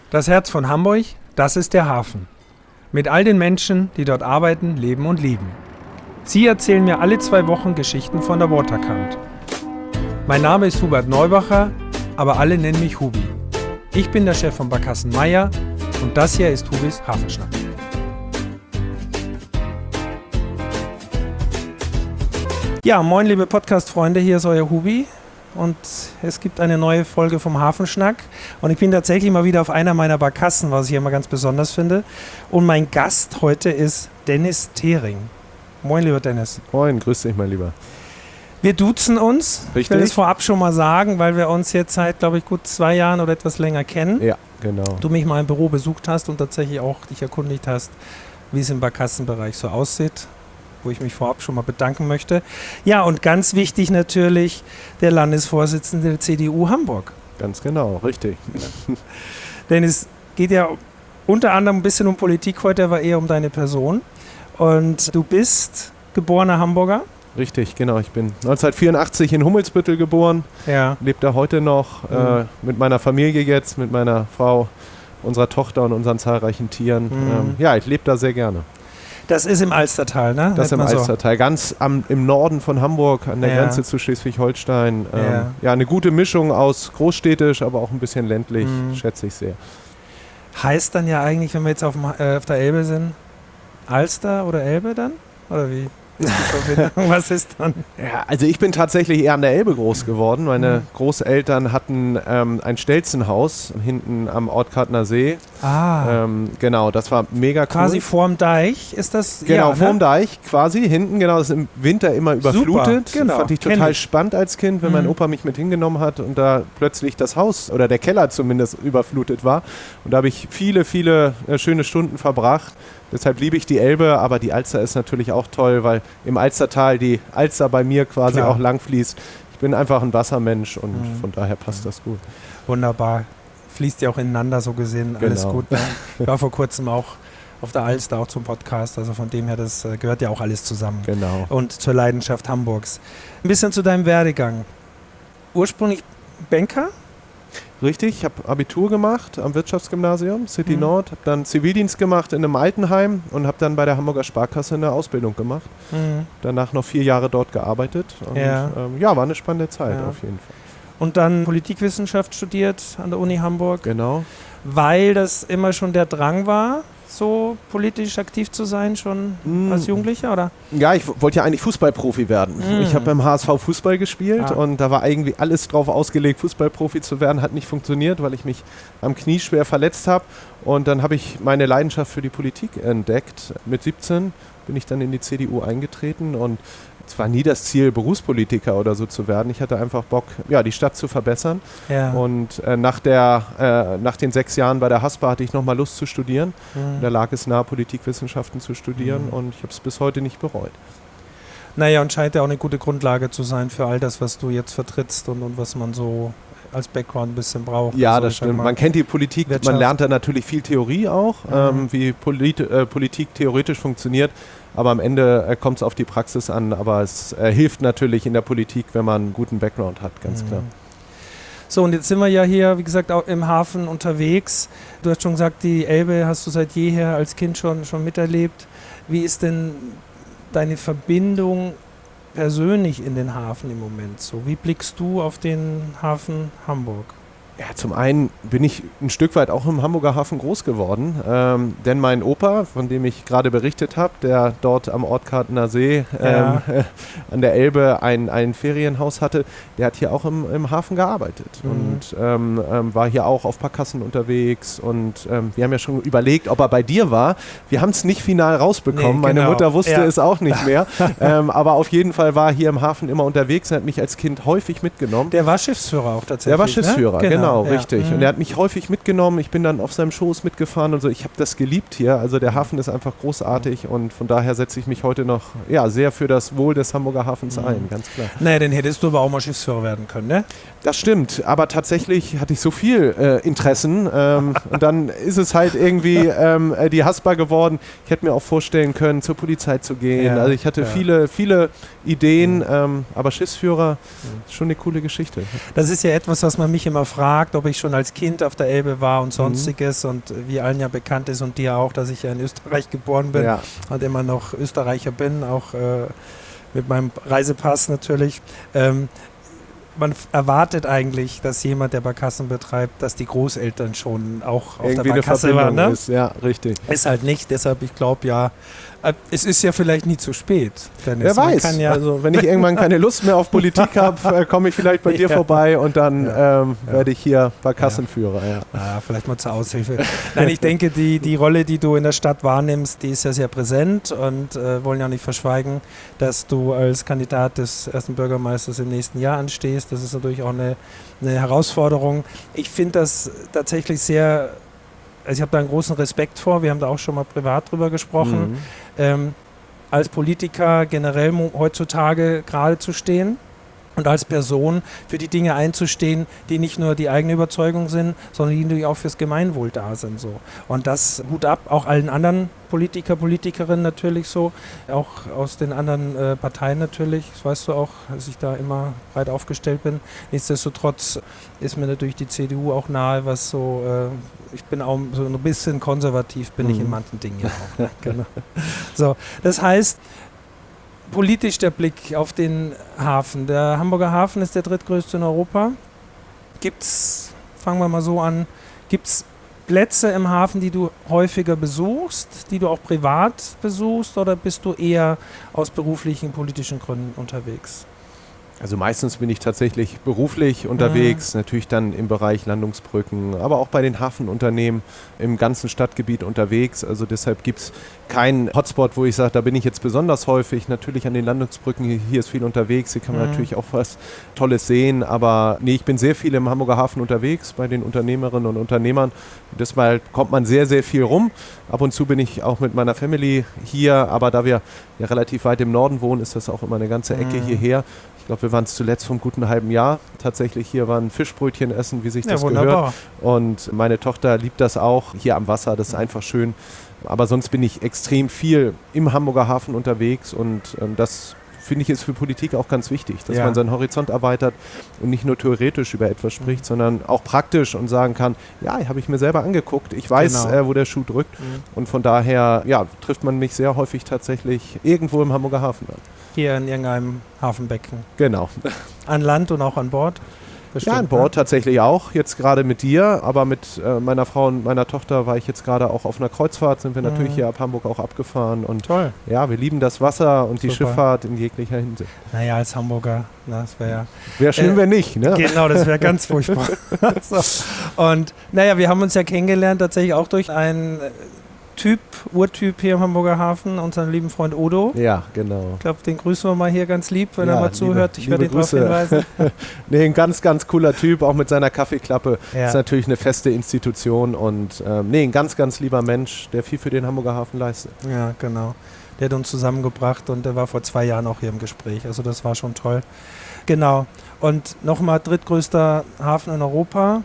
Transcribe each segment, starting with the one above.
Das Herz von Hamburg, das ist der Hafen. Mit all den Menschen, die dort arbeiten, leben und lieben. Sie erzählen mir alle 2 Wochen Geschichten von der Waterkant. Mein Name ist Hubert Neubacher, aber alle nennen mich Hubi. Ich bin der Chef von Barkassen Meier und das hier ist Hubis Hafenschnack. Ja, moin liebe Podcast-Freunde, hier ist euer Hubi und es gibt eine neue Folge vom Hafenschnack und ich bin tatsächlich mal wieder auf einer meiner Barkassen, was ich immer ganz besonders finde, und mein Gast heute ist Dennis Thering. Moin lieber Dennis. Moin, grüß dich mein Lieber. Wir duzen uns. Richtig. Ich will es vorab schon mal sagen, weil wir uns jetzt seit, glaube ich, gut 2 Jahren oder etwas länger kennen. Ja, genau. Du mich mal im Büro besucht hast und tatsächlich auch dich erkundigt hast, wie es im Barkassenbereich so aussieht, wo ich mich vorab schon mal bedanken möchte. Ja, und ganz wichtig natürlich der Landesvorsitzende der CDU Hamburg. Ganz genau, richtig. Denn es geht ja unter anderem ein bisschen um Politik heute, aber eher um deine Person. Und du bist geborener Hamburger. Richtig, genau. Ich bin 1984 in Hummelsbüttel geboren, Ja. lebe da heute noch mit meiner Familie jetzt, mit meiner Frau, unserer Tochter und unseren zahlreichen Tieren. Ja, ich lebe da sehr gerne. Das ist im Alstertal, ne? Das ist im Alstertal, ganz im Norden von Hamburg, an der Grenze zu Schleswig-Holstein. Ja, eine gute Mischung aus großstädtisch, aber auch ein bisschen ländlich, schätze ich sehr. Heißt dann ja eigentlich, wenn wir jetzt auf der Elbe sind, Alster oder Elbe dann? Oder wie ist die Verbindung? Was ist dann? Ja, also ich bin tatsächlich eher an der Elbe groß geworden. Meine Großeltern hatten ein Stelzenhaus hinten am Ortkartner See. Genau, das war mega cool. Quasi vorm Deich ist das? Genau, ja, vorm ne? Deich quasi, hinten, genau, das ist im Winter immer überflutet. Super, genau, fand ich total spannend als Kind, wenn mein Opa mich mit hingenommen hat und da plötzlich das Haus oder der Keller zumindest überflutet war. Und da habe ich viele, viele schöne Stunden verbracht. Deshalb liebe ich die Elbe, aber die Alster ist natürlich auch toll, weil im Alstertal die Alster bei mir quasi auch lang fließt. Ich bin einfach ein Wassermensch und von daher passt das gut. Wunderbar. Fließt ja auch ineinander so gesehen, alles gut. Ne? Ich war vor kurzem auch auf der Alster, auch zum Podcast, also von dem her, das gehört ja auch alles zusammen. Genau. Und zur Leidenschaft Hamburgs. Ein bisschen zu deinem Werdegang. Ursprünglich Banker? Richtig, ich habe Abitur gemacht am Wirtschaftsgymnasium, City Nord, habe dann Zivildienst gemacht in einem Altenheim und habe dann bei der Hamburger Sparkasse eine Ausbildung gemacht. Danach noch 4 Jahre dort gearbeitet und war eine spannende Zeit auf jeden Fall. Und dann Politikwissenschaft studiert an der Uni Hamburg. Genau. Weil das immer schon der Drang war, so politisch aktiv zu sein, schon als Jugendlicher, oder? Ja, ich wollte ja eigentlich Fußballprofi werden. Ich habe beim HSV Fußball gespielt und da war irgendwie alles drauf ausgelegt, Fußballprofi zu werden. Hat nicht funktioniert, weil ich mich am Knie schwer verletzt habe. Und dann habe ich meine Leidenschaft für die Politik entdeckt. Mit 17 bin ich dann in die CDU eingetreten und es war nie das Ziel, Berufspolitiker oder so zu werden. Ich hatte einfach Bock, die Stadt zu verbessern. Ja. Und nach den 6 Jahren bei der HASPA hatte ich nochmal Lust zu studieren. Da lag es nahe, Politikwissenschaften zu studieren und ich habe es bis heute nicht bereut. Naja, und scheint ja auch eine gute Grundlage zu sein für all das, was du jetzt vertrittst und was man so als Background ein bisschen braucht. Ja, also, das stimmt. Man kennt die Politik, man lernt da natürlich viel Theorie auch, wie Politik theoretisch funktioniert. Aber am Ende kommt es auf die Praxis an. Aber es hilft natürlich in der Politik, wenn man einen guten Background hat, ganz klar. So, und jetzt sind wir ja hier, wie gesagt, auch im Hafen unterwegs. Du hast schon gesagt, die Elbe hast du seit jeher als Kind schon miterlebt. Wie ist denn deine Verbindung persönlich in den Hafen im Moment so? Wie blickst du auf den Hafen Hamburg? Ja, zum einen bin ich ein Stück weit auch im Hamburger Hafen groß geworden, denn mein Opa, von dem ich gerade berichtet habe, der dort am Ortkartner See an der Elbe ein Ferienhaus hatte, der hat hier auch im Hafen gearbeitet und war hier auch auf Barkassen unterwegs und wir haben ja schon überlegt, ob er bei dir war. Wir haben es nicht final rausbekommen, nee, meine Mutter wusste es auch nicht mehr, aber auf jeden Fall war er hier im Hafen immer unterwegs, er hat mich als Kind häufig mitgenommen. Der war Schiffsführer auch tatsächlich. Der war Schiffsführer, ne? Genau, richtig. Und er hat mich häufig mitgenommen. Ich bin dann auf seinem Schoß mitgefahren und so. Ich habe das geliebt hier. Also der Hafen ist einfach großartig und von daher setze ich mich heute noch sehr für das Wohl des Hamburger Hafens ein, ganz klar. Naja, dann hättest du aber auch mal Schiffsführer werden können, ne? Das stimmt, aber tatsächlich hatte ich so viel Interessen und dann ist es halt irgendwie die Haspa geworden. Ich hätte mir auch vorstellen können, zur Polizei zu gehen. Also ich hatte viele Ideen, aber Schiffsführer ist schon eine coole Geschichte. Das ist ja etwas, was man mich immer fragt. gefragt, ob ich schon als Kind auf der Elbe war und sonstiges und wie allen ja bekannt ist und dir auch, dass ich ja in Österreich geboren bin und immer noch Österreicher bin, auch mit meinem Reisepass natürlich. Man erwartet eigentlich, dass jemand, der Barkassen betreibt, dass die Großeltern schon auch auf irgendwie der Barkasse waren. Ne? Ja, richtig. Ist halt nicht, deshalb, ich glaube es ist ja vielleicht nie zu spät, Dennis. Wer weiß, also wenn ich irgendwann keine Lust mehr auf Politik habe, komme ich vielleicht bei dir vorbei und dann werde ich hier Barkassenführer. Ja. Vielleicht mal zur Aushilfe. Nein, ich denke, die Rolle, die du in der Stadt wahrnimmst, die ist ja sehr präsent und wollen ja nicht verschweigen, dass du als Kandidat des ersten Bürgermeisters im nächsten Jahr anstehst. Das ist natürlich auch eine Herausforderung. Ich finde das tatsächlich sehr... Also ich habe da einen großen Respekt vor, wir haben da auch schon mal privat drüber gesprochen, als Politiker generell heutzutage gerade zu stehen und als Person für die Dinge einzustehen, die nicht nur die eigene Überzeugung sind, sondern die auch fürs Gemeinwohl da sind. So. Und das Hut ab, auch allen anderen Politikerinnen natürlich so, auch aus den anderen Parteien natürlich, das weißt du auch, dass ich da immer breit aufgestellt bin. Nichtsdestotrotz ist mir natürlich die CDU auch nahe, was so, ich bin auch so ein bisschen konservativ, bin ich in manchen Dingen ja auch. Ne? Genau. So, das heißt, politisch der Blick auf den Hafen. Der Hamburger Hafen ist der drittgrößte in Europa. Fangen wir mal so an, gibt's Plätze im Hafen, die du häufiger besuchst, die du auch privat besuchst, oder bist du eher aus beruflichen, politischen Gründen unterwegs? Also meistens bin ich tatsächlich beruflich unterwegs, natürlich dann im Bereich Landungsbrücken, aber auch bei den Hafenunternehmen im ganzen Stadtgebiet unterwegs. Also deshalb gibt es keinen Hotspot, wo ich sage, da bin ich jetzt besonders häufig. Natürlich an den Landungsbrücken, hier ist viel unterwegs, hier kann man natürlich auch was Tolles sehen. Aber nee, ich bin sehr viel im Hamburger Hafen unterwegs, bei den Unternehmerinnen und Unternehmern. Deshalb kommt man sehr, sehr viel rum. Ab und zu bin ich auch mit meiner Family hier, aber da wir ja relativ weit im Norden wohnen, ist das auch immer eine ganze Ecke hierher. Ich glaube, wir waren es zuletzt vor einem guten halben Jahr. Tatsächlich hier waren Fischbrötchen essen, wie sich das gehört. Und meine Tochter liebt das auch. Hier am Wasser, das ist einfach schön. Aber sonst bin ich extrem viel im Hamburger Hafen unterwegs und das finde ich ist für Politik auch ganz wichtig, dass man seinen Horizont erweitert und nicht nur theoretisch über etwas spricht, sondern auch praktisch und sagen kann, ja, habe ich mir selber angeguckt, ich weiß, wo der Schuh drückt und von daher trifft man mich sehr häufig tatsächlich irgendwo im Hamburger Hafen an. Hier in irgendeinem Hafenbecken. Genau. An Land und auch an Bord? Bestimmt, ja, an Bord tatsächlich auch, jetzt gerade mit dir, aber mit meiner Frau und meiner Tochter war ich jetzt gerade auch auf einer Kreuzfahrt, sind wir natürlich hier ab Hamburg auch abgefahren und toll. Ja, wir lieben das Wasser und die Schifffahrt in jeglicher Hinsicht. Naja, als Hamburger, das wäre ja... Wäre schön, wenn nicht, ne? Genau, das wäre ganz furchtbar. So. Und naja, wir haben uns ja kennengelernt tatsächlich auch durch einen Urtyp hier im Hamburger Hafen, unseren lieben Freund Odo. Ja, genau. Ich glaube, den grüßen wir mal hier ganz lieb, wenn er mal zuhört. Ich werde ihn darauf hinweisen. Nee, ein ganz, ganz cooler Typ, auch mit seiner Kaffeeklappe. Ist natürlich eine feste Institution und ein ganz, ganz lieber Mensch, der viel für den Hamburger Hafen leistet. Ja, genau. Der hat uns zusammengebracht und der war vor 2 Jahren auch hier im Gespräch. Also das war schon toll. Genau. Und nochmal drittgrößter Hafen in Europa.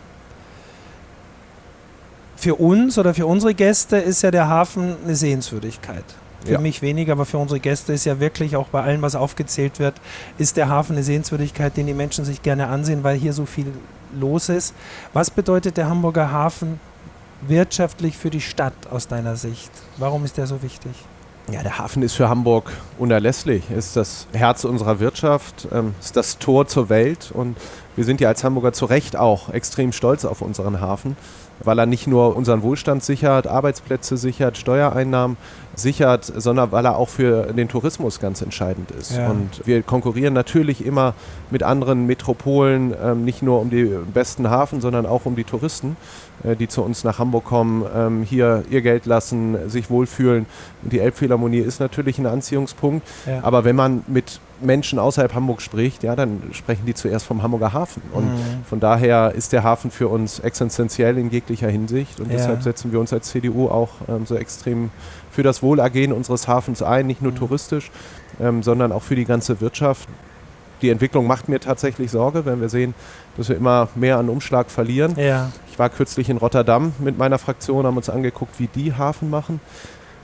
Für uns oder für unsere Gäste ist ja der Hafen eine Sehenswürdigkeit. Für mich weniger, aber für unsere Gäste ist ja wirklich auch bei allem, was aufgezählt wird, ist der Hafen eine Sehenswürdigkeit, den die Menschen sich gerne ansehen, weil hier so viel los ist. Was bedeutet der Hamburger Hafen wirtschaftlich für die Stadt aus deiner Sicht? Warum ist der so wichtig? Ja, der Hafen ist für Hamburg unerlässlich. Ist das Herz unserer Wirtschaft, ist das Tor zur Welt und wir sind ja als Hamburger zu Recht auch extrem stolz auf unseren Hafen, weil er nicht nur unseren Wohlstand sichert, Arbeitsplätze sichert, Steuereinnahmen sichert, sondern weil er auch für den Tourismus ganz entscheidend ist. Ja. Und wir konkurrieren natürlich immer mit anderen Metropolen, nicht nur um den besten Hafen, sondern auch um die Touristen, die zu uns nach Hamburg kommen, hier ihr Geld lassen, sich wohlfühlen. Und die Elbphilharmonie ist natürlich ein Anziehungspunkt. Ja. Aber wenn man mit Menschen außerhalb Hamburg spricht, ja, dann sprechen die zuerst vom Hamburger Hafen. Und von daher ist der Hafen für uns existenziell in jeglicher Hinsicht. Und deshalb setzen wir uns als CDU auch so extrem für das Wohlergehen unseres Hafens ein, nicht nur touristisch, sondern auch für die ganze Wirtschaft. Die Entwicklung macht mir tatsächlich Sorge, wenn wir sehen, dass wir immer mehr an Umschlag verlieren. Ja. Ich war kürzlich in Rotterdam mit meiner Fraktion, haben uns angeguckt, wie die Hafen machen.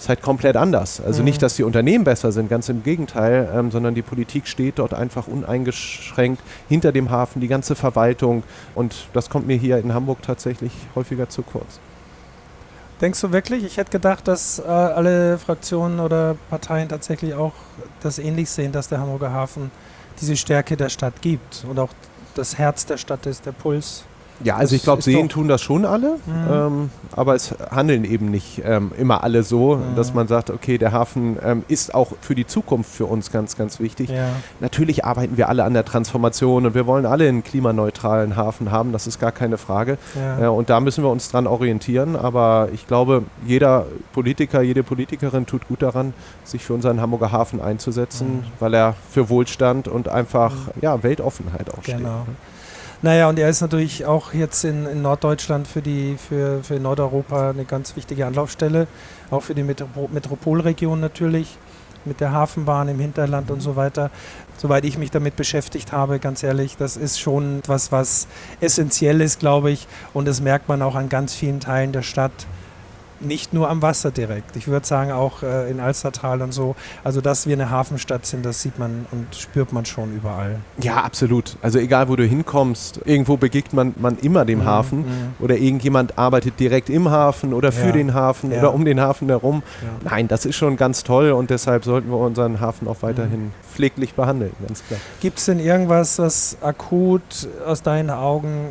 ist halt komplett anders. Also nicht, dass die Unternehmen besser sind, ganz im Gegenteil, sondern die Politik steht dort einfach uneingeschränkt hinter dem Hafen, die ganze Verwaltung, und das kommt mir hier in Hamburg tatsächlich häufiger zu kurz. Denkst du wirklich? Ich hätte gedacht, dass alle Fraktionen oder Parteien tatsächlich auch das ähnlich sehen, dass der Hamburger Hafen diese Stärke der Stadt gibt und auch das Herz der Stadt ist, der Puls. Ja, also ich glaube, sehen tun das schon alle, aber es handeln eben nicht immer alle so, dass man sagt, okay, der Hafen ist auch für die Zukunft für uns ganz, ganz wichtig. Ja. Natürlich arbeiten wir alle an der Transformation und wir wollen alle einen klimaneutralen Hafen haben, das ist gar keine Frage. Ja. Und da müssen wir uns dran orientieren, aber ich glaube, jeder Politiker, jede Politikerin tut gut daran, sich für unseren Hamburger Hafen einzusetzen, weil er für Wohlstand und einfach Weltoffenheit auch steht. Naja, und er ist natürlich auch jetzt in Norddeutschland für Nordeuropa eine ganz wichtige Anlaufstelle, auch für die Metropolregion natürlich, mit der Hafenbahn im Hinterland und so weiter. Soweit ich mich damit beschäftigt habe, ganz ehrlich, das ist schon etwas, was essentiell ist, glaube ich, und das merkt man auch an ganz vielen Teilen der Stadt. Nicht nur am Wasser direkt. Ich würde sagen auch in Alstertal und so. Also dass wir eine Hafenstadt sind, das sieht man und spürt man schon überall. Ja, absolut. Also egal, wo du hinkommst, irgendwo begegnet man immer dem Hafen oder irgendjemand arbeitet direkt im Hafen oder für den Hafen oder um den Hafen herum. Ja. Nein, das ist schon ganz toll und deshalb sollten wir unseren Hafen auch weiterhin pfleglich behandeln, ganz klar. Gibt es denn irgendwas, was akut aus deinen Augen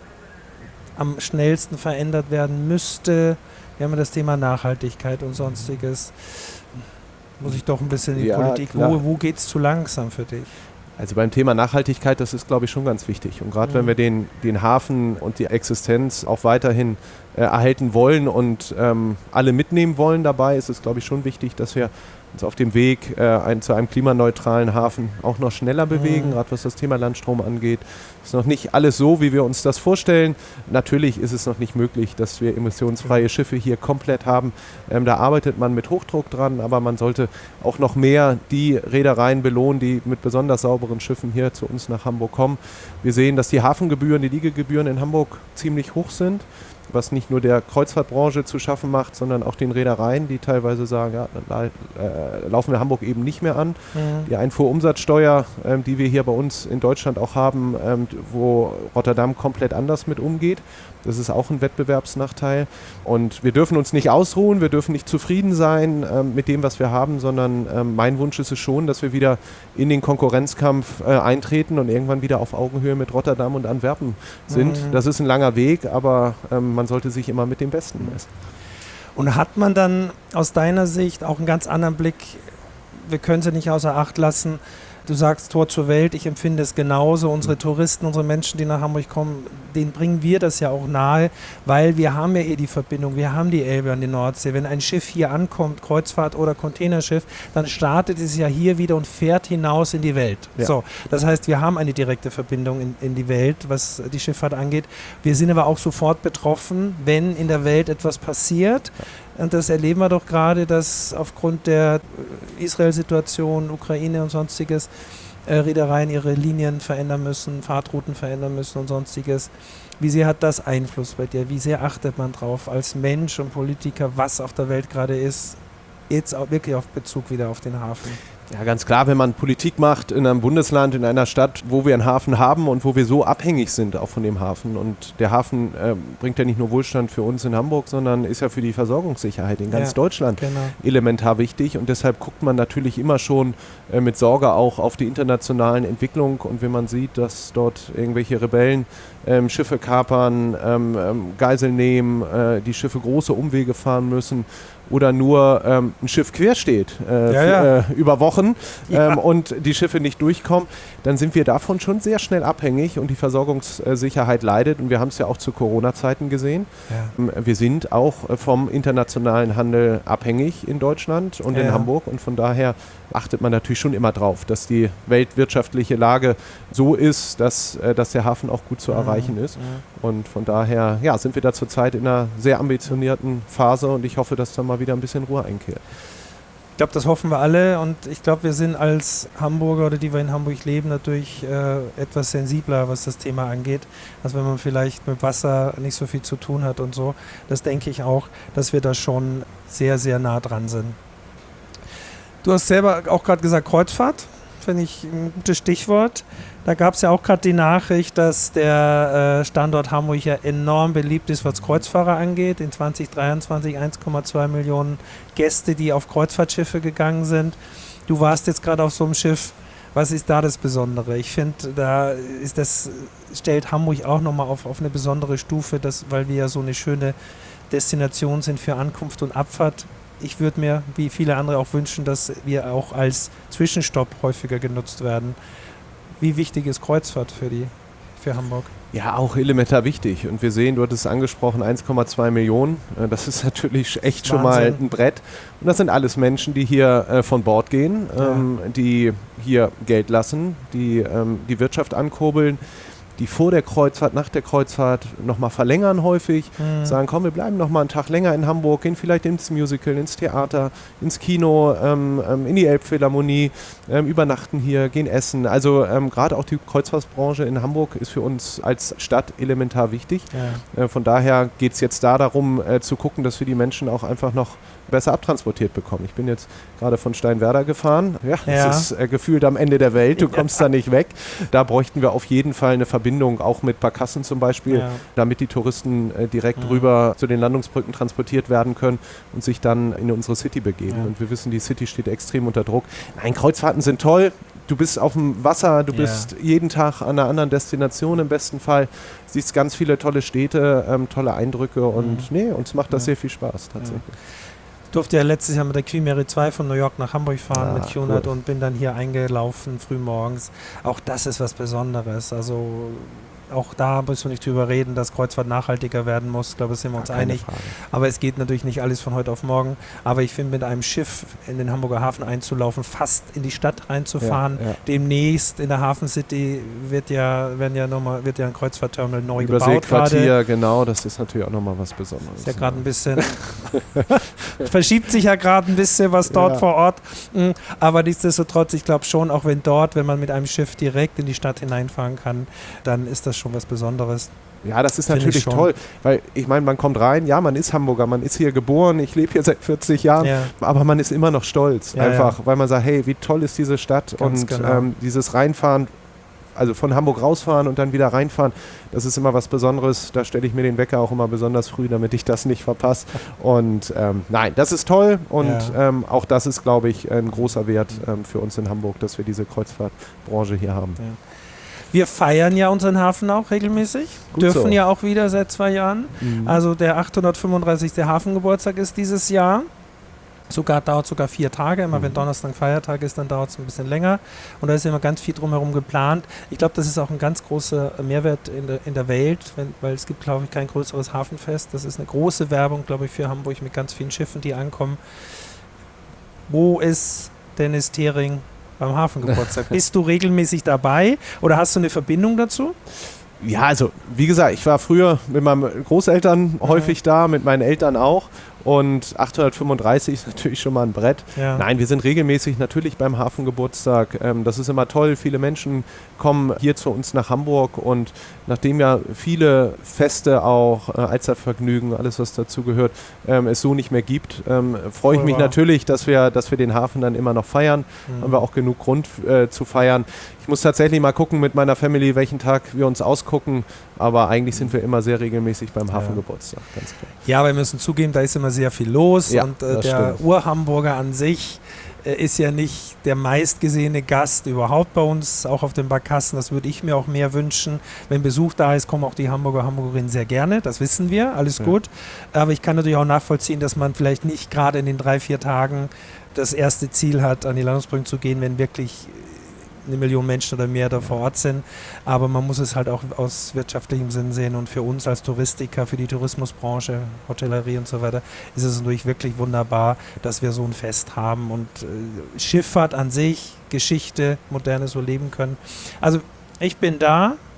am schnellsten verändert werden müsste? Wir haben ja das Thema Nachhaltigkeit und Sonstiges. Muss ich doch ein bisschen in die Politik. Wo geht es zu langsam für dich? Also beim Thema Nachhaltigkeit, das ist, glaube ich, schon ganz wichtig. Und gerade wenn wir den Hafen und die Existenz auch weiterhin erhalten wollen und alle mitnehmen wollen dabei, ist es, glaube ich, schon wichtig, dass wir uns auf dem Weg zu einem klimaneutralen Hafen auch noch schneller bewegen, gerade was das Thema Landstrom angeht. Ist noch nicht alles so, wie wir uns das vorstellen. Natürlich ist es noch nicht möglich, dass wir emissionsfreie Schiffe hier komplett haben. Da arbeitet man mit Hochdruck dran, aber man sollte auch noch mehr die Reedereien belohnen, die mit besonders sauberen Schiffen hier zu uns nach Hamburg kommen. Wir sehen, dass die Hafengebühren, die Liegegebühren in Hamburg ziemlich hoch sind, was nicht nur der Kreuzfahrtbranche zu schaffen macht, sondern auch den Reedereien, die teilweise sagen, ja, dann laufen wir Hamburg eben nicht mehr an. Die Einfuhrumsatzsteuer, die wir hier bei uns in Deutschland auch haben, wo Rotterdam komplett anders mit umgeht, das ist auch ein Wettbewerbsnachteil. Und wir dürfen uns nicht ausruhen, wir dürfen nicht zufrieden sein mit dem, was wir haben, sondern mein Wunsch ist es schon, dass wir wieder in den Konkurrenzkampf eintreten und irgendwann wieder auf Augenhöhe mit Rotterdam und Antwerpen sind. Das ist ein langer Weg, aber man sollte sich immer mit dem Besten messen. Und hat man dann aus deiner Sicht auch einen ganz anderen Blick, wir können sie nicht außer Acht lassen, du sagst Tor zur Welt, ich empfinde es genauso, unsere Touristen, unsere Menschen, die nach Hamburg kommen, denen bringen wir das ja auch nahe, weil wir haben ja die Verbindung, wir haben die Elbe an die Nordsee. Wenn ein Schiff hier ankommt, Kreuzfahrt oder Containerschiff, dann startet es ja hier wieder und fährt hinaus in die Welt. Ja. So, das heißt, wir haben eine direkte Verbindung in die Welt, was die Schifffahrt angeht. Wir sind aber auch sofort betroffen, wenn in der Welt etwas passiert. Und das erleben wir doch gerade, dass aufgrund der Israel-Situation, Ukraine und sonstiges, Reedereien ihre Linien verändern müssen, Fahrtrouten verändern müssen und sonstiges. Wie sehr hat das Einfluss bei dir? Wie sehr achtet man drauf als Mensch und Politiker, was auf der Welt gerade ist, jetzt auch wirklich auf Bezug wieder auf den Hafen? Ja, ganz klar, wenn man Politik macht in einem Bundesland, in einer Stadt, wo wir einen Hafen haben und wo wir so abhängig sind auch von dem Hafen. Und der Hafen bringt ja nicht nur Wohlstand für uns in Hamburg, sondern ist ja für die Versorgungssicherheit in ganz Deutschland elementar wichtig. Und deshalb guckt man natürlich immer schon mit Sorge auch auf die internationalen Entwicklungen. Und wenn man sieht, dass dort irgendwelche Rebellen Schiffe kapern, Geiseln nehmen, die Schiffe große Umwege fahren müssen, oder nur ein Schiff quer steht über Wochen und die Schiffe nicht durchkommen, dann sind wir davon schon sehr schnell abhängig und die Versorgungssicherheit leidet. Und wir haben es ja auch zu Corona-Zeiten gesehen. Ja. Wir sind auch vom internationalen Handel abhängig in Deutschland und in Hamburg. Und von daher achtet man natürlich schon immer drauf, dass die weltwirtschaftliche Lage so ist, dass der Hafen auch gut zu erreichen ist. Und von daher sind wir da zurzeit in einer sehr ambitionierten Phase und ich hoffe, dass da mal wieder ein bisschen Ruhe einkehrt. Ich glaube, das hoffen wir alle und ich glaube, wir sind als Hamburger oder die wir in Hamburg leben, natürlich etwas sensibler, was das Thema angeht, als wenn man vielleicht mit Wasser nicht so viel zu tun hat und so. Das denke ich auch, dass wir da schon sehr, sehr nah dran sind. Du hast selber auch gerade gesagt, Kreuzfahrt, finde ich ein gutes Stichwort. Da gab es ja auch gerade die Nachricht, dass der Standort Hamburg ja enorm beliebt ist, was Kreuzfahrer angeht. In 2023 1,2 Millionen Gäste, die auf Kreuzfahrtschiffe gegangen sind. Du warst jetzt gerade auf so einem Schiff. Was ist da das Besondere? Ich finde, stellt Hamburg auch nochmal auf eine besondere Stufe, weil wir ja so eine schöne Destination sind für Ankunft und Abfahrt. Ich würde mir, wie viele andere auch wünschen, dass wir auch als Zwischenstopp häufiger genutzt werden. Wie wichtig ist Kreuzfahrt für Hamburg? Ja, auch elementar wichtig. Und wir sehen, du hattest es angesprochen, 1,2 Millionen. Das ist natürlich echt schon mal ein Brett. Und das sind alles Menschen, die hier von Bord gehen, die hier Geld lassen, die die Wirtschaft ankurbeln, die vor der Kreuzfahrt, nach der Kreuzfahrt nochmal verlängern häufig, sagen, komm, wir bleiben nochmal einen Tag länger in Hamburg, gehen vielleicht ins Musical, ins Theater, ins Kino, in die Elbphilharmonie, übernachten hier, gehen essen. Also gerade auch die Kreuzfahrtbranche in Hamburg ist für uns als Stadt elementar wichtig. Ja. Von daher geht es jetzt darum, zu gucken, dass wir die Menschen auch einfach noch besser abtransportiert bekommen. Ich bin jetzt gerade von Steinwerder gefahren. Ja, das ist gefühlt am Ende der Welt. Du kommst da nicht weg. Da bräuchten wir auf jeden Fall eine Verbindung, auch mit Barkassen zum Beispiel, damit die Touristen direkt rüber zu den Landungsbrücken transportiert werden können und sich dann in unsere City begeben. Und wir wissen, die City steht extrem unter Druck. Nein, Kreuzfahrten sind toll. Du bist auf dem Wasser, du bist jeden Tag an einer anderen Destination im besten Fall, siehst ganz viele tolle Städte, tolle Eindrücke und uns macht das sehr viel Spaß tatsächlich. Ich durfte ja letztes Jahr mit der Queen Mary 2 von New York nach Hamburg fahren mit Cunard und bin dann hier eingelaufen, früh morgens. Auch das ist was Besonderes. Also auch da müssen wir nicht drüber reden, dass Kreuzfahrt nachhaltiger werden muss. Ich glaube, da sind wir uns einig. Frage. Aber es geht natürlich nicht alles von heute auf morgen. Aber ich finde, mit einem Schiff in den Hamburger Hafen einzulaufen, fast in die Stadt reinzufahren, demnächst in der Hafen City wird ja ein Kreuzfahrtterminal neu gebaut. Überseequartier, genau, das ist natürlich auch nochmal was Besonderes. Ist ja gerade ein bisschen, verschiebt sich ja gerade ein bisschen was dort vor Ort. Aber nichtsdestotrotz, ich glaube schon, auch wenn man mit einem Schiff direkt in die Stadt hineinfahren kann, dann ist das schon was Besonderes. Ja, das ist natürlich toll, weil ich meine, man kommt rein, man ist Hamburger, man ist hier geboren, ich lebe hier seit 40 Jahren, aber man ist immer noch stolz, weil man sagt, hey, wie toll ist diese Stadt. Ganz und genau. Dieses Reinfahren, also von Hamburg rausfahren und dann wieder reinfahren, das ist immer was Besonderes, da stelle ich mir den Wecker auch immer besonders früh, damit ich das nicht verpasse. Und nein, das ist toll und auch das ist, glaube ich, ein großer Wert für uns in Hamburg, dass wir diese Kreuzfahrtbranche hier haben. Ja. Wir feiern ja unseren Hafen auch regelmäßig, dürfen ja auch wieder seit 2 Jahren. Also der 835. Hafengeburtstag ist dieses Jahr. Dauert sogar 4 Tage. Immer wenn Donnerstag Feiertag ist, dann dauert es ein bisschen länger. Und da ist immer ganz viel drumherum geplant. Ich glaube, das ist auch ein ganz großer Mehrwert in der Welt, weil es gibt, glaube ich, kein größeres Hafenfest. Das ist eine große Werbung, glaube ich, für Hamburg mit ganz vielen Schiffen, die ankommen. Wo ist Dennis Thering beim Hafengeburtstag? Bist du regelmäßig dabei oder hast du eine Verbindung dazu? Ja, also wie gesagt, ich war früher mit meinen Großeltern häufig da, mit meinen Eltern auch. Und 835 ist natürlich schon mal ein Brett. Ja. Nein, wir sind regelmäßig natürlich beim Hafengeburtstag. Das ist immer toll. Viele Menschen kommen hier zu uns nach Hamburg. Und nachdem ja viele Feste auch, Alstervergnügen, alles was dazu gehört, es so nicht mehr gibt, freue ich mich natürlich, dass wir den Hafen dann immer noch feiern. Haben wir auch genug Grund zu feiern. Ich muss tatsächlich mal gucken mit meiner Family, welchen Tag wir uns ausgucken. Aber eigentlich sind wir immer sehr regelmäßig beim Hafengeburtstag, ganz klar. Ja, wir müssen zugeben, da ist immer sehr viel los. Und der Ur-Hamburger an sich ist ja nicht der meistgesehene Gast überhaupt bei uns, auch auf den Barkassen. Das würde ich mir auch mehr wünschen. Wenn Besuch da ist, kommen auch die Hamburgerinnen sehr gerne. Das wissen wir, alles gut. Aber ich kann natürlich auch nachvollziehen, dass man vielleicht nicht gerade in den 3-4 Tagen das erste Ziel hat, an die Landungsbrücken zu gehen, wenn wirklich 1 Million Menschen oder mehr da vor Ort sind. Aber man muss es halt auch aus wirtschaftlichem Sinn sehen. Und für uns als Touristiker, für die Tourismusbranche, Hotellerie und so weiter, ist es natürlich wirklich wunderbar, dass wir so ein Fest haben und Schifffahrt an sich, Geschichte, Moderne so leben können. Also ich bin da,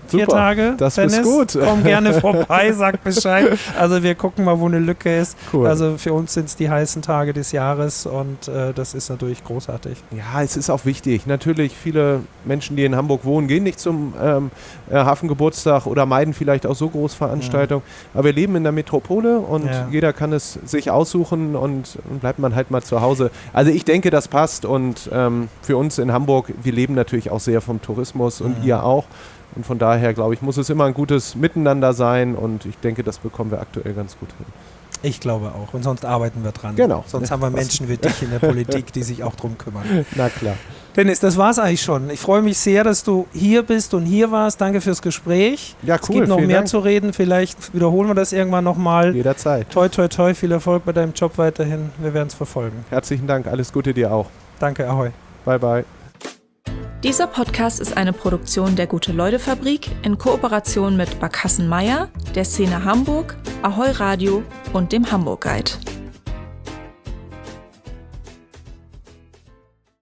4 Tage. Das Dennis, ist gut. Komm gerne vorbei, sag Bescheid. Also wir gucken mal, wo eine Lücke ist. Cool. Also für uns sind es die heißen Tage des Jahres und das ist natürlich großartig. Ja, es ist auch wichtig. Natürlich, viele Menschen, die in Hamburg wohnen, gehen nicht zum Hafengeburtstag oder meiden vielleicht auch so Großveranstaltungen. Aber wir leben in der Metropole und jeder kann es sich aussuchen und bleibt man halt mal zu Hause. Also ich denke, das passt und für uns in Hamburg, wir leben natürlich auch sehr vom Tourismus und ihr auch. Und von daher, glaube ich, muss es immer ein gutes Miteinander sein und ich denke, das bekommen wir aktuell ganz gut hin. Ich glaube auch. Und sonst arbeiten wir dran. Genau. Sonst haben wir Menschen wie dich in der Politik, die sich auch drum kümmern. Na klar. Dennis, das war's eigentlich schon. Ich freue mich sehr, dass du hier bist und hier warst. Danke fürs Gespräch. Ja, cool. Es gibt noch mehr zu reden. Vielleicht wiederholen wir das irgendwann nochmal. Jederzeit. Toi, toi, toi. Viel Erfolg bei deinem Job weiterhin. Wir werden es verfolgen. Herzlichen Dank. Alles Gute dir auch. Danke. Ahoi. Bye, bye. Dieser Podcast ist eine Produktion der Gute-Leute-Fabrik in Kooperation mit Barkassen Meier, der Szene Hamburg, Ahoi Radio und dem Hamburg Guide.